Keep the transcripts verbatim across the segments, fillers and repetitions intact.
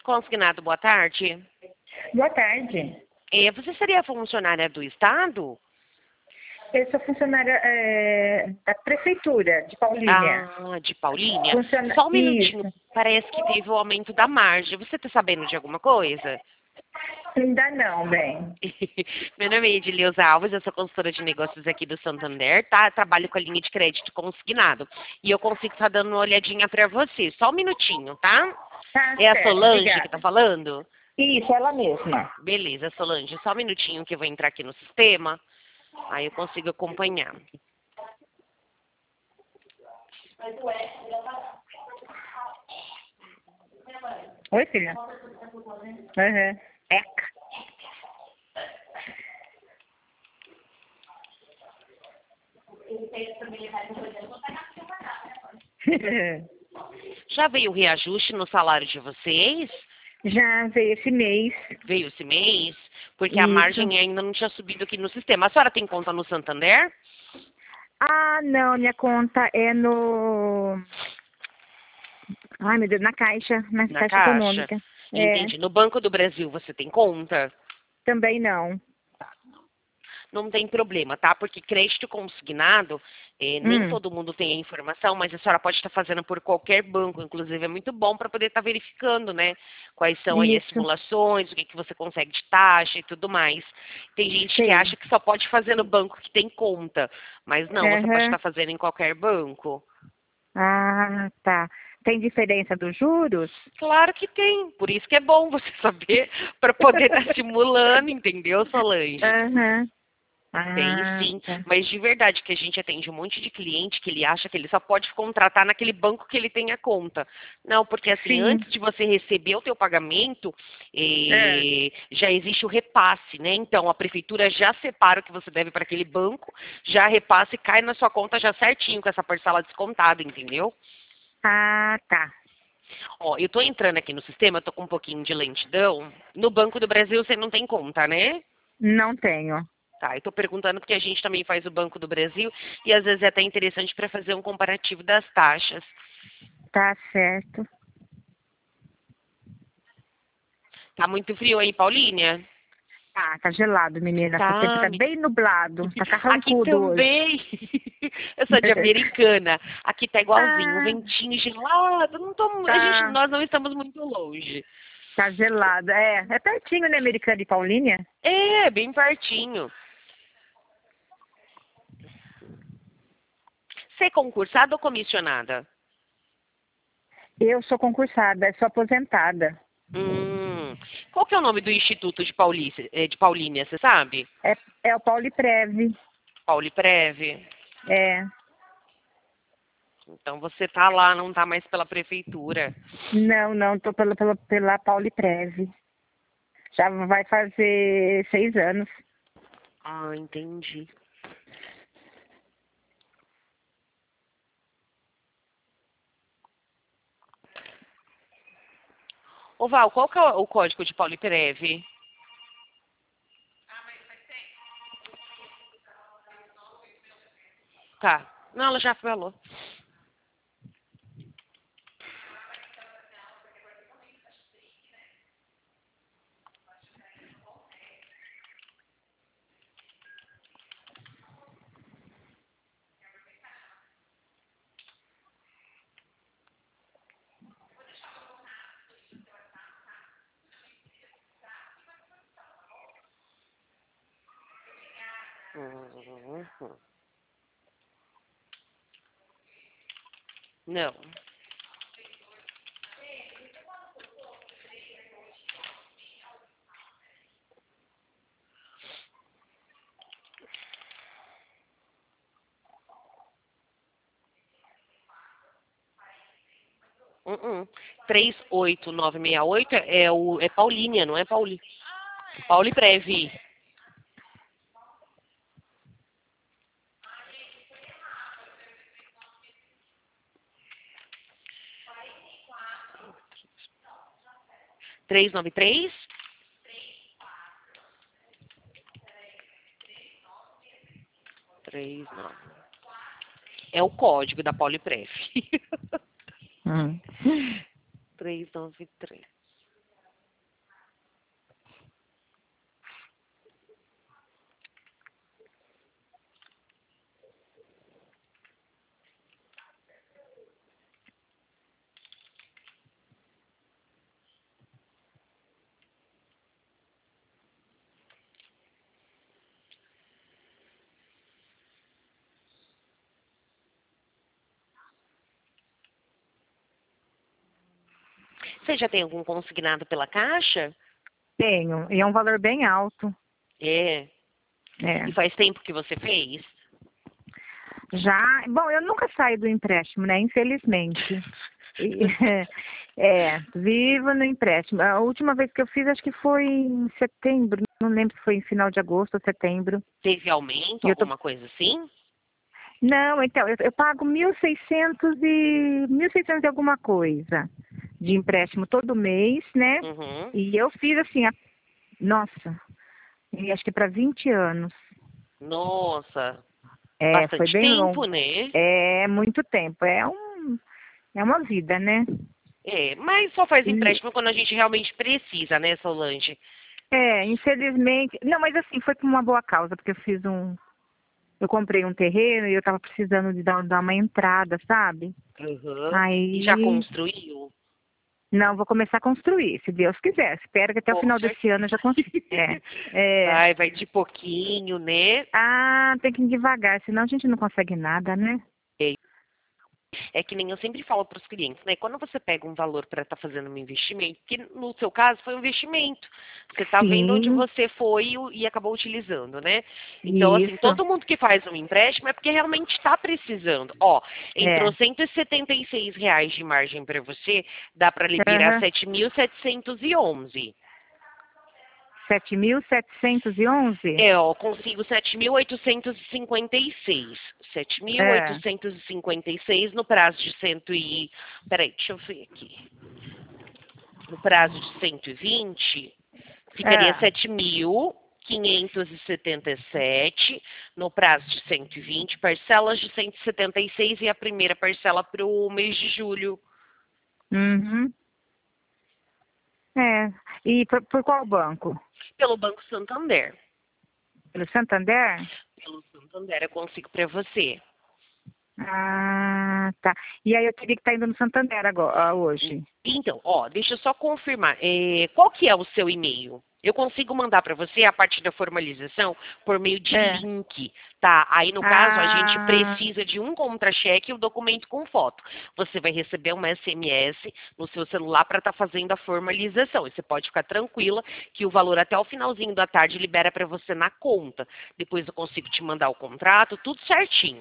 Consignado, boa tarde. Boa tarde. É, você seria funcionária do Estado? Eu sou funcionária é, da Prefeitura de Paulínia. Ah, de Paulínia? Funciona... Só um minutinho. Isso. Parece que teve o aumento da margem. Você está sabendo de alguma coisa? Ainda não, bem. Meu nome é Edileuza Alves, eu sou consultora de negócios aqui do Santander, tá? Trabalho com a linha de crédito consignado. E eu consigo estar dando uma olhadinha para você. Só um minutinho, tá? Tá É a certo, Solange que tá obrigada. falando? Isso, ela mesma. Beleza, Solange. Só um minutinho que eu vou entrar aqui no sistema. Aí eu consigo acompanhar. Oi, filha. Uhum. Eca. Já veio o reajuste no salário de vocês? Já veio esse mês. Veio esse mês? Porque a Isso. margem ainda não tinha subido aqui no sistema. A senhora tem conta no Santander? Ah, não, minha conta é no... Ai, meu Deus, na Caixa, na Na Caixa Caixa? Econômica. É, Entendi. No Banco do Brasil você tem conta? também não. Não tem problema, tá? Porque crédito consignado, eh, nem Hum, todo mundo tem a informação, mas a senhora pode estar fazendo por qualquer banco. Inclusive, é muito bom para poder estar verificando, né? Quais são aí as isso, simulações, o que, que você consegue de taxa e tudo mais. Tem gente que sei. acha que só pode fazer no banco que tem conta, mas não, você pode Aham. estar fazendo em qualquer banco. Ah, tá. Tem diferença dos juros? Claro que tem, por isso que é bom você saber para poder estar simulando, entendeu, Solange? Aham. Tem Ah, sim, tá. mas de verdade que a gente atende um monte de cliente que ele acha que ele só pode contratar naquele banco que ele tem a conta. Não, porque assim, Sim. antes de você receber o teu pagamento, É. eh, já existe o repasse, né? Então a prefeitura já separa o que você deve para aquele banco, já repassa e cai na sua conta já certinho com essa parcela descontada, entendeu? Ah, tá. Ó, eu tô entrando aqui no sistema, eu tô com um pouquinho de lentidão. No Banco do Brasil você não tem conta, né? Não tenho. Tá, eu estou perguntando porque a gente também faz o Banco do Brasil e às vezes é até interessante para fazer um comparativo das taxas. Tá certo. Tá muito frio aí, Paulinha? Ah, tá gelado, menina. O tempo Tá, tá me- bem nublado. Tá aqui carrancudo hoje. também. Eu sou de Americana. Aqui tá igualzinho, um Ah, ventinho gelado. Não tô, a gente, tá. nós não estamos muito longe. Tá gelado. É, é pertinho, né, Americana de Paulínia? É, bem pertinho. Você é concursada ou comissionada? Eu sou concursada, sou aposentada. Hum, qual que é o nome do Instituto de, Paulice, eh, de Paulínia, você sabe? É, é o Pauliprev. Pauliprev. É. Então você tá lá, não tá mais pela prefeitura. Não, não, tô pela, pela, pela Pauliprev. Já vai fazer seis anos. Ah, entendi. Ô Val, qual que é o código de Pauliprev? Tá. Não, ela já falou. Uhum. Não. Uhum. três oito nove seis oito é, o, é Paulínia, não é Pauli. Pauliprev. três nove três? três nove. É o código da Pauliprev. Hum. trezentos e noventa e três. Você já tem algum consignado pela Caixa? Tenho, e é um valor bem alto. É. É. E faz tempo que você fez? Já, bom, eu nunca saí do empréstimo, né? Infelizmente. E, é, vivo no empréstimo. A última vez que eu fiz, acho que foi em setembro. Não lembro se foi em final de agosto ou setembro. Teve aumento, E eu tô... alguma coisa assim? Não, então, eu, eu pago mil e seiscentos e mil e seiscentos e alguma coisa de empréstimo todo mês, né? Uhum. E eu fiz assim, a... nossa, e acho que para vinte anos. Nossa, É, foi bastante bem tempo, longo. né? É muito tempo. É um, é uma vida, né? É, mas só faz E, empréstimo quando a gente realmente precisa, né, Solange? é, infelizmente. Não, mas assim, foi por uma boa causa, porque eu fiz um. Eu comprei um terreno e eu tava precisando de dar, dar uma entrada, sabe? Uhum. E já Aí. construiu? Não, vou começar a construir, se Deus quiser. Espero que até o Com final desse ano eu já certeza. consiga. É, é. Vai, vai de pouquinho, né? Ah, tem que ir devagar, senão a gente não consegue nada, né? É é que nem eu sempre falo para os clientes, né? Quando você pega um valor para estar fazendo um investimento, que no seu caso foi um investimento, você está vendo onde Sim, você foi e, o- e acabou utilizando, né? Então, assim, isso. todo mundo que faz um empréstimo é porque realmente está precisando. Ó, entrou É. cento e setenta e seis reais de margem para você, dá para liberar Aham. sete mil setecentos e onze. sete mil setecentos e onze? É, ó, consigo sete mil oitocentos e cinquenta e seis. sete mil É. oitocentos e cinquenta e seis no prazo de cento e... Peraí, deixa eu ver aqui. No prazo de cento e vinte, ficaria É. sete mil quinhentos e setenta e sete no prazo de cento e vinte, parcelas de cento e setenta e seis e a primeira parcela para o mês de julho, Uhum. É. E por, por qual banco? pelo Banco Santander. Pelo Santander? Pelo Santander eu consigo para você. Ah, tá. E aí eu teria que estar indo no Santander agora, hoje. Então, ó, deixa eu só confirmar. É, qual que é o seu e-mail? Eu consigo mandar para você a parte da formalização por meio de É. link, tá? Aí, no caso, a gente Ah, precisa de um contra-cheque e o documento com foto. Você vai receber uma S M S no seu celular para estar fazendo a formalização. E você pode ficar tranquila que o valor até o finalzinho da tarde libera para você na conta. Depois eu consigo te mandar o contrato, tudo certinho.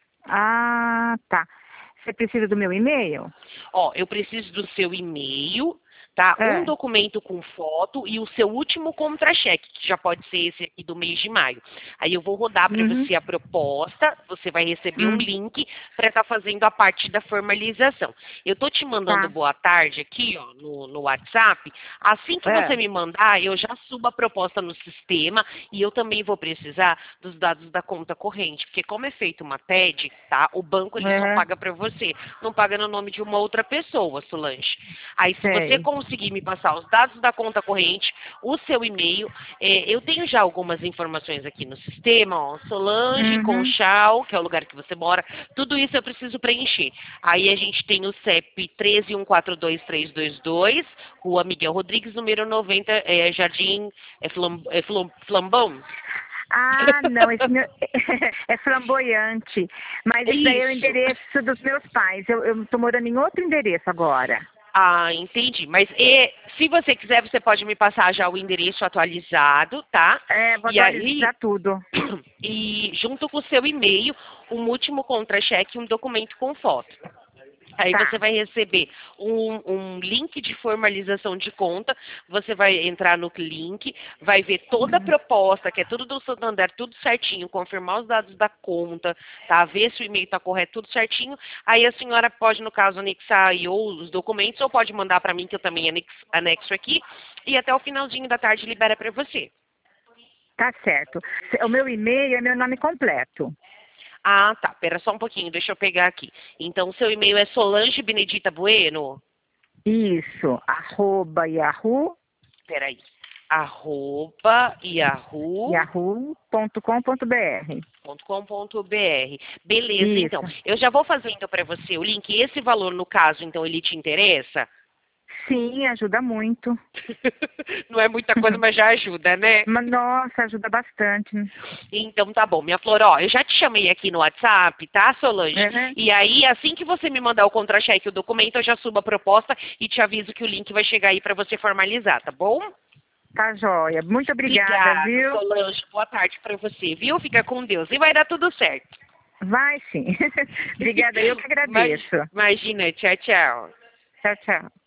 ah, tá. Você precisa do meu e-mail? Ó, eu preciso do seu e-mail, tá? Um É. documento com foto e o seu último contra-cheque, que já pode ser esse aqui do mês de maio. Aí eu vou rodar para Uhum. você a proposta, você vai receber um Hum, link para estar fazendo a parte da formalização. Eu tô te mandando tá. boa tarde aqui, ó, no, no WhatsApp. Assim que É. você me mandar, eu já subo a proposta no sistema e eu também vou precisar dos dados da conta corrente, porque como é feito uma T E D, tá? O banco ele só É. paga para você, não paga no nome de uma outra pessoa, Solange. Aí se você Sei. conseguir me passar os dados da conta corrente, o seu e-mail, é, eu tenho já algumas informações aqui no sistema, ó, Solange, Uhum. Conchal, que é o lugar que você mora, tudo isso eu preciso preencher. Aí a gente tem o C E P treze um quatro dois três dois dois, Rua Miguel Rodrigues, número noventa, é, Jardim é, Flam, é Flam, Flambão. Ah, não, esse meu é flamboyante. Mas esse daí é o Isso. endereço dos meus pais. Eu, eu tô morando em outro endereço agora. Ah, entendi. Mas e, se você quiser, você pode me passar já o endereço atualizado, tá? É, vou E aí, atualizar tudo. e junto com o seu e-mail, um último contra-cheque e um documento com foto. Aí você Tá. vai receber um, um link de formalização de conta, você vai entrar no link, vai ver toda a proposta, que é tudo do Santander, tudo certinho, confirmar os dados da conta, tá? Ver se o e-mail está correto, tudo certinho. Aí a senhora pode, no caso, anexar aí ou os documentos, ou pode mandar para mim, que eu também anexo, anexo aqui, e até o finalzinho da tarde libera para você. Tá certo. O meu e-mail é meu nome completo. Ah, tá. Pera só um pouquinho, deixa eu pegar aqui. Então, seu e-mail é Solange Benedita Bueno? Isso. Arroba Yahoo, Peraí. Arroba Yahoo. yahoo ponto com ponto br. .com.br. Beleza, então. Isso. Eu já vou fazendo para você o link. Esse valor, no caso, então, ele te interessa? Sim, ajuda muito. Não é muita coisa, mas já ajuda, né? Mas, nossa, ajuda bastante. Então tá bom, minha flor, ó, eu já te chamei aqui no WhatsApp, tá, Solange? Uhum. E aí, assim que você me mandar o contra-cheque e o documento, eu já subo a proposta e te aviso que o link vai chegar aí pra você formalizar, tá bom? Tá joia. Muito obrigada, Obrigada, viu? Solange. Boa tarde pra você, viu? Fica com Deus. E vai dar tudo certo. Vai sim. Obrigada, eu que agradeço. Imagina, tchau, tchau. Tchau, tchau.